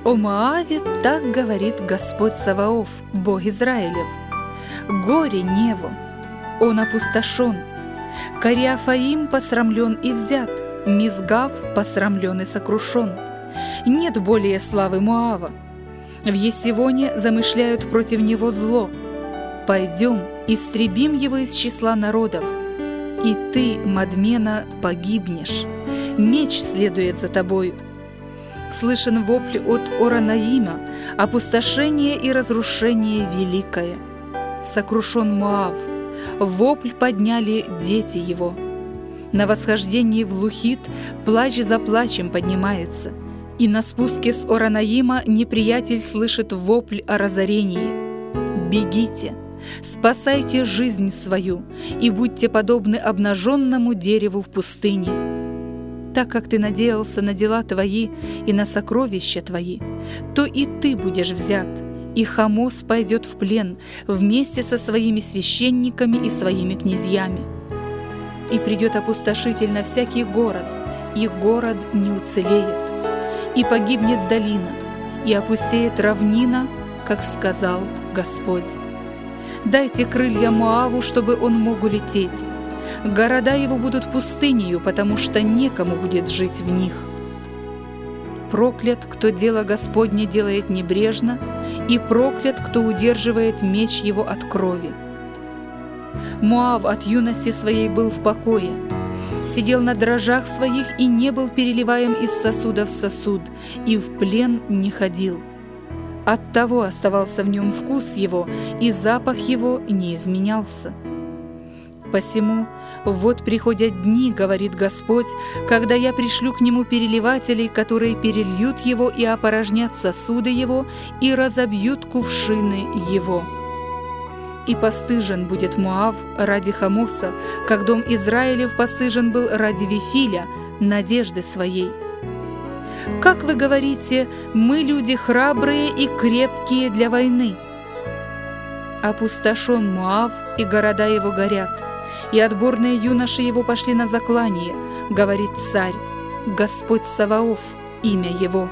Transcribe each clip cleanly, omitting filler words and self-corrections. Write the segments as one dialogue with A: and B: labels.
A: О Моаве так говорит Господь Саваоф, Бог Израилев: горе Неву, он опустошен, Кариафаим посрамлен и взят, Мизгав посрамлен и сокрушен. Нет более славы Моава. В Есивоне замышляют против него зло. Пойдем, истребим его из числа народов. И ты, Мадмена, погибнешь. Меч следует за тобою. Слышен вопль от Оранаима, опустошение и разрушение великое. Сокрушен Моав, вопль подняли дети его. На восхождении в Лухит плач за плачем поднимается, и на спуске с Оранаима неприятель слышит вопль о разорении. Бегите, спасайте жизнь свою и будьте подобны обнаженному дереву в пустыне. Так как ты надеялся на дела твои и на сокровища твои, то и ты будешь взят, и Хамос пойдет в плен вместе со своими священниками и своими князьями. И придет опустошитель на всякий город, и город не уцелеет, и погибнет долина, и опустеет равнина, как сказал Господь. Дайте крылья Моаву, чтобы он мог улететь. Города его будут пустынею, потому что некому будет жить в них. Проклят, кто дело Господне делает небрежно, и проклят, кто удерживает меч его от крови. Моав от юности своей был в покое, сидел на дрожжах своих и не был переливаем из сосуда в сосуд, и в плен не ходил. Оттого оставался в нем вкус его, и запах его не изменялся. Посему вот приходят дни, говорит Господь, когда я пришлю к нему переливателей, которые перельют его и опорожнят сосуды его, и разобьют кувшины его. И постыжен будет Моав ради Хамоса, как дом Израилев постыжен был ради Вифиля, надежды своей. Как вы говорите, мы люди храбрые и крепкие для войны. Опустошен Моав, и города его горят, и отборные юноши его пошли на заклание, говорит царь, Господь Саваоф, имя его.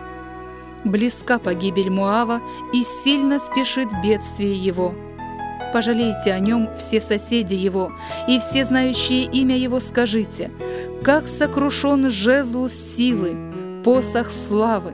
A: Близка погибель Моава, и сильно спешит бедствие его. Пожалейте о нем все соседи его, и все знающие имя его скажите, как сокрушен жезл силы, посох славы.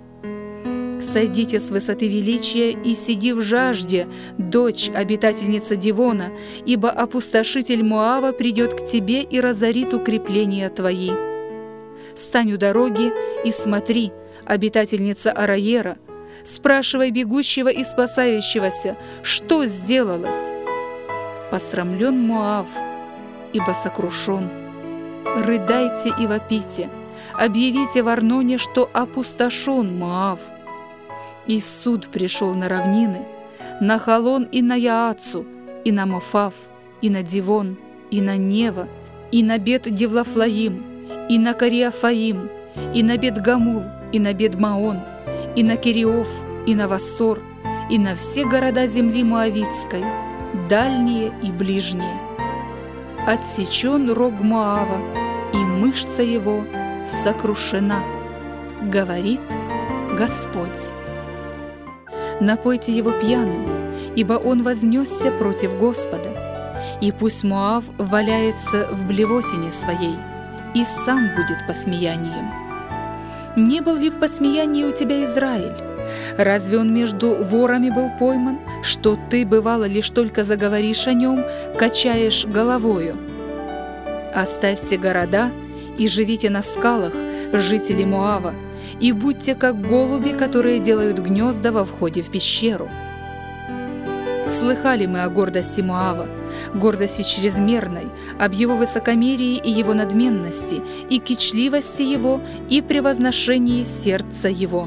A: Сойдите с высоты величия и сиди в жажде, дочь, обитательница Дивона, ибо опустошитель Моава придет к тебе и разорит укрепления твои. Стань у дороги и смотри, обитательница Араера, спрашивай бегущего и спасающегося, что сделалось. Посрамлен Моав, ибо сокрушен. Рыдайте и вопите, объявите в Арноне, что опустошен Моав. И суд пришел на равнины, на Халон и на Яацу, и на Мофав, и на Дивон, и на Нева, и на Бет-Девлафлаим, и на Кариафаим, и на Бет-Гамул, и на Бет-Маон, и на Кириоф, и на Вассор, и на все города земли Моавитской, дальние и ближние. Отсечен рог Моава, и мышца его сокрушена, говорит Господь. Напойте его пьяным, ибо он вознесся против Господа, и пусть Моав валяется в блевотине своей, и сам будет посмеянием. Не был ли в посмеянии у тебя Израиль? Разве он между ворами был пойман, что ты, бывало, лишь только заговоришь о нем, качаешь головою? Оставьте города и живите на скалах, жители Моава, и будьте как голуби, которые делают гнезда во входе в пещеру. Слыхали мы о гордости Моава, гордости чрезмерной, об его высокомерии и его надменности, и кичливости его, и превозношении сердца его.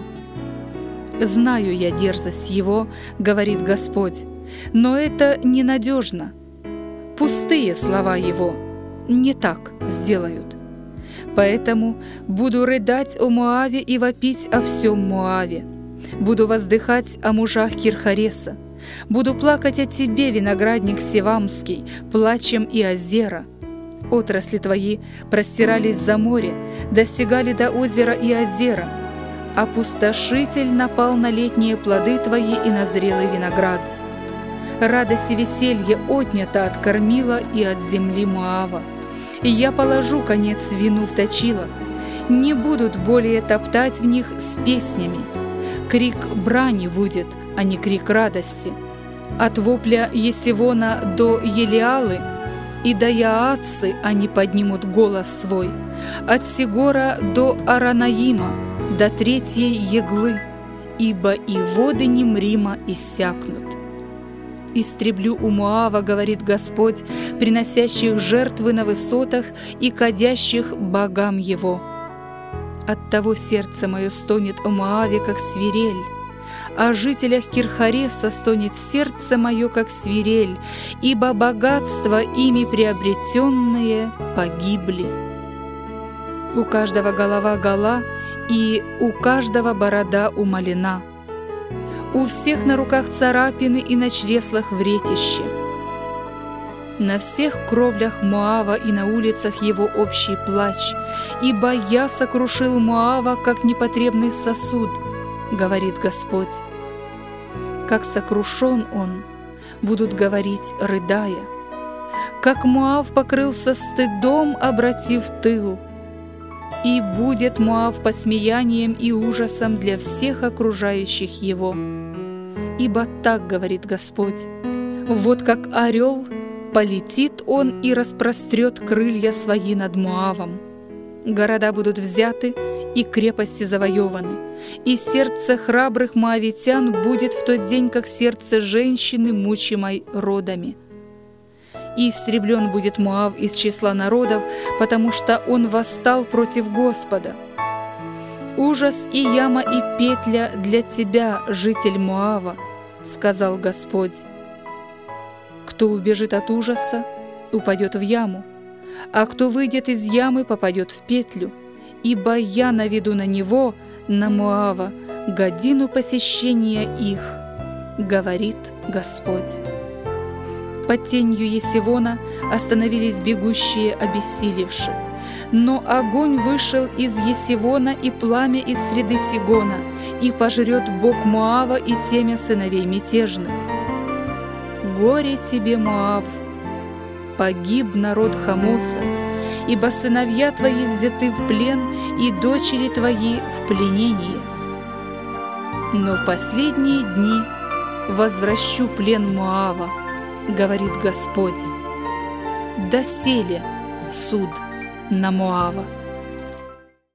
A: Знаю я дерзость его, говорит Господь, но это ненадежно. Пустые слова его не так сделают. Поэтому буду рыдать о Моаве и вопить о всем Моаве. Буду воздыхать о мужах Кирхареса. Буду плакать о тебе, виноградник Севамский, плачем и озера. Отрасли твои простирались за море, достигали до озера и озера. Опустошитель напал на летние плоды твои и на зрелый виноград. Радость и веселье отнято от кормила и от земли Моава. И я положу конец вину в точилах, не будут более топтать в них с песнями. Крик брани будет, а не крик радости. От вопля Есивона до Елиалы и до Яатцы они поднимут голос свой. От Сигора до Аранаима, до третьей Еглы, ибо и воды Немрима иссякнут. «Истреблю у Моава, говорит Господь, приносящих жертвы на высотах и кадящих богам его. Оттого сердце мое стонет о Моаве, как свирель, о жителях Кирхареса стонет сердце мое, как свирель, ибо богатства ими приобретенные погибли. У каждого голова гола, и у каждого борода умалена. У всех на руках царапины и на чреслах вретище. На всех кровлях Моава и на улицах его общий плач, ибо я сокрушил Моава, как непотребный сосуд, говорит Господь. Как сокрушен он, будут говорить, рыдая. Как Моав покрылся стыдом, обратив тыл. И будет Моав посмеянием и ужасом для всех окружающих его. Ибо так говорит Господь: вот как орел полетит он и распрострет крылья свои над Моавом. Города будут взяты и крепости завоеваны, и сердце храбрых моавитян будет в тот день, как сердце женщины, мучимой родами. И истреблен будет Моав из числа народов, потому что он восстал против Господа. Ужас и яма и петля для тебя, житель Моава, сказал Господь. Кто убежит от ужаса, упадет в яму, а кто выйдет из ямы, попадет в петлю, ибо я наведу на него, на Моава, годину посещения их, говорит Господь. Под тенью Есивона остановились бегущие, обессилевши. Но огонь вышел из Есивона и пламя из среды Сигона, и пожрет Бог Моава и темя сыновей мятежных. Горе тебе, Моав! Погиб народ Хамоса, ибо сыновья твои взяты в плен, и дочери твои в пленение. Но в последние дни возвращу плен Моава, говорит Господь. Доселе суд на Моава.